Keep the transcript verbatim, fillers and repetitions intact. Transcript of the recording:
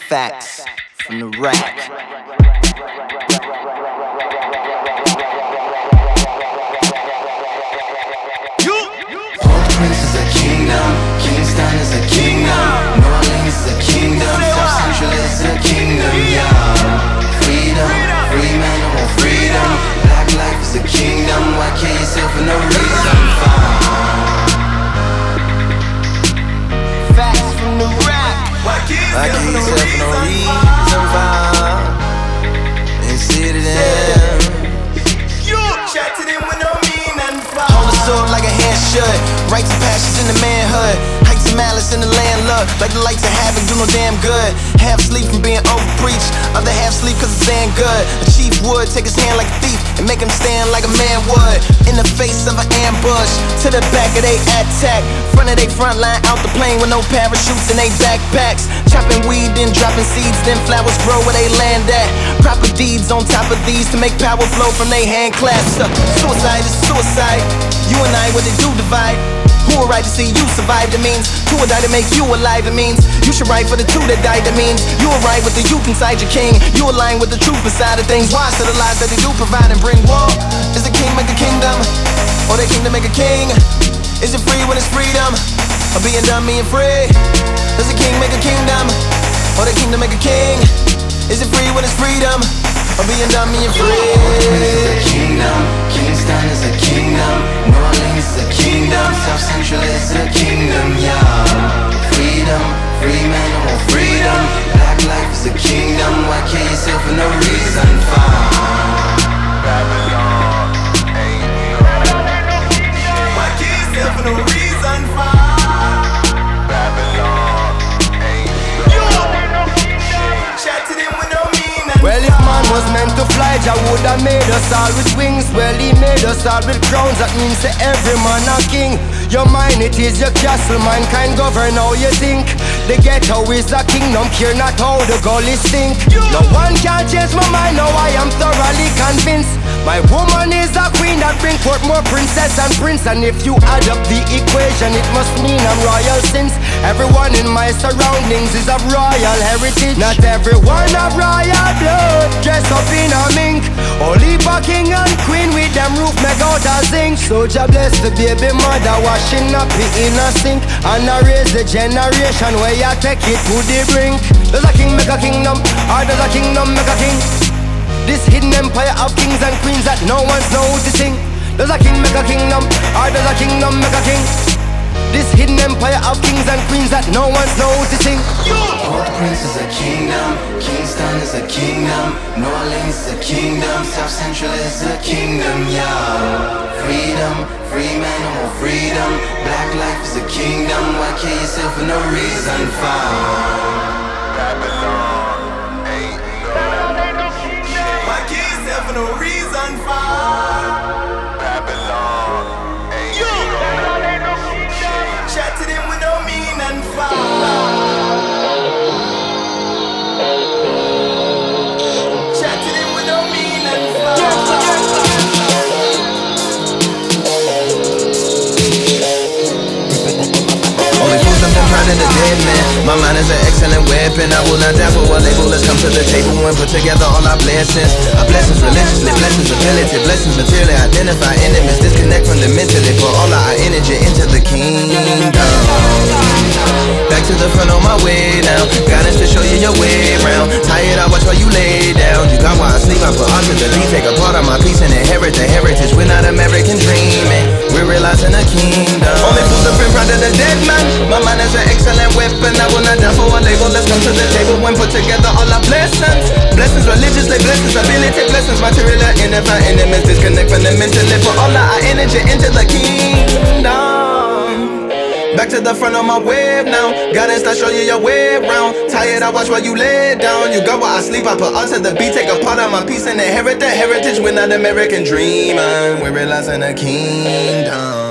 Facts from the rack. Port-au-Prince is a kingdom, Kingston is a kingdom, New Orleans is a kingdom, South Central is a kingdom, yeah. Freedom, free man who want freedom, black life is a kingdom, why kill yourself for no reason? Facts from the rack. Why kill Why kill yourself yourself for for no no reason? reason? And sit it in. You chat to them with no mean and fun. Hold the sword like a hand shut. Rights and passions in the manhood. Heights and malice in the land look. Like the lights of heaven do no damn good. Half sleep from being overpreached. Other half sleep cause it's damn good. A chief would take his hand like a thief and make him stand like a man would. In the face of an ambush. To the back of they attack. Front of they front line out the plane with no parachutes in they backpacks. Chopping weed, then dropping seeds, then flowers grow where they land at. Proper deeds on top of these to make power flow from they hand clasps. Uh, suicide is suicide. You and I, what they do divide. Who will right to see you survive? That means who will die to make you alive? It means you should write for the two that died. That means you will ride with the youth inside your king. You align with the truth beside of things. Wise to the lies that they do provide and bring war. Is the king make a kingdom? Or the kingdom make a king? Is it free when it's freedom? Or being dumb, being free? Does the king make a kingdom? Or the kingdom make a king? Is it free when it's freedom? Or being dumb, being free? Port-au-Prince is a kingdom, Kingston is a kingdom, New Orleans is a kingdom, South Central is a kingdom, yeah. Freedom, free man who want freedom, black life is a kingdom, why kill yourself for no reason? Babylon, why kill yourself for no reason? Babylon, chat to them with no mean and Well, if man was meant to fly, Jah would have made us all with wings. Well, he made us all with crowns. That means that every man a king. Your mind, it is your castle. Mankind govern how you think. The ghetto is a kingdom, care not how the gully stink. No one can change my mind, now I am thoroughly convinced. My woman is a queen that bring forth more princess and prince. And if you add up the equation, it must mean I'm royal since everyone in my surroundings is of royal heritage. Not everyone of royal blood, dress up in a mink. Only a king and queen with them roof make out a zinc. So Jah bless the baby mother washing up it in a sink. And I raise the generation where you take it to the brink. Does a king make a kingdom, or does a kingdom make a king? This hidden empire of kings and queens that no one's noticing. Does a king make a kingdom, or does a kingdom make a king? This hidden empire of kings and queens that no one's noticing. Port-au-Prince is a kingdom, Kingston is a kingdom, New Orleans is a kingdom, South Central is a kingdom, yeah. Freedom, free man who want freedom, black life is a kingdom, why kill yourself for no reason? Babylon, why kill yourself for no reason? Babylon, chat to them with no mean and fun. Chat to them with no mean and fun. Only fools I'm proud of the dead man. My mind is an excellent weapon. I will not die for what label. Let's come to the table and put together all our blessings. Our blessings religiously, blessings ability, blessings materially. Identify enemies, disconnect from the mentally. Put all our energy into the kingdom. Back to the front on my way now. Guidance to show you your way round. Tired, I watch while you lay down. You got while I sleep, I put onto the beat. Take a part of my piece and inherit the heritage. We're not American dreaming, we're realizing a kingdom. Only fools are proud of the dead man. My mind is an excellent weapon. I will not die for a label. Let's come to the table and put together all our blessings. Blessings religiously, blessings ability, blessings material. Identify enemies, disconnect from the mentally. Put all our energy into the kingdom. Back to the front of my web now. Guidance to show you your way round. Tired, I watch while you lay down. You got while I sleep, I put onto the beat. Take a part of my piece and inherit the heritage. We're not American dreaming, we're realizing a kingdom.